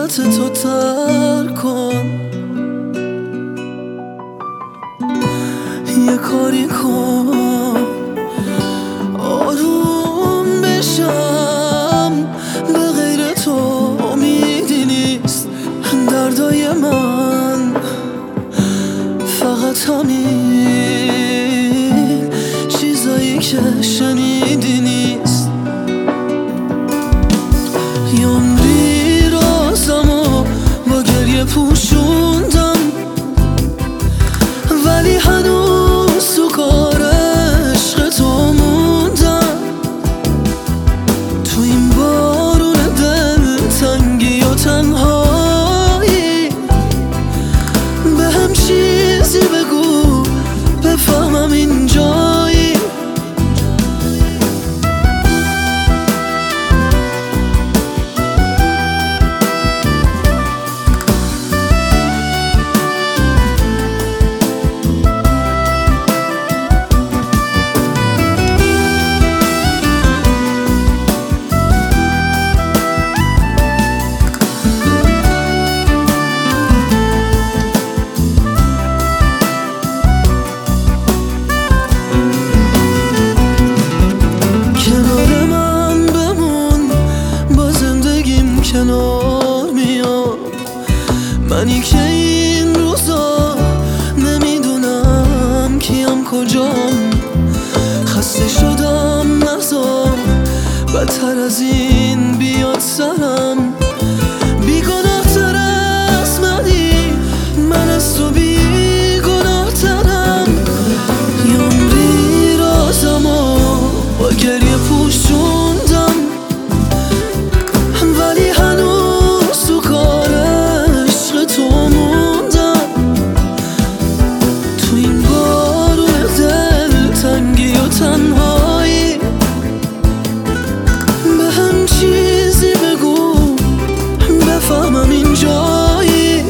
محبت تو ترک کن، یه کاری کن آروم بشم. به غیر تو امیدی نیست دردای من، فقط همین چیزایی که شنیدی نیست. یه عمری رازمو با گریه پوشوندم، ولی هنوز تو کار عشق تو موندم. تو این بارون دل تنگی و تنهایی به هم چیزی بگو بفهمم اینجایی. کنار میام منی که این روزا نمیدونم کیم کجام. خسته شدم نزار بدتر از این بیاد سرم. بیگناه تر از منی، من از تو بیگناه ترم. یه عمری رازمو با گریه پوشوندم، ولی هنوز تو کار عشق تو موندم. تو این بارون دل تنگی و تنهایی به هم چیزی بگو بفهمم اینجایی.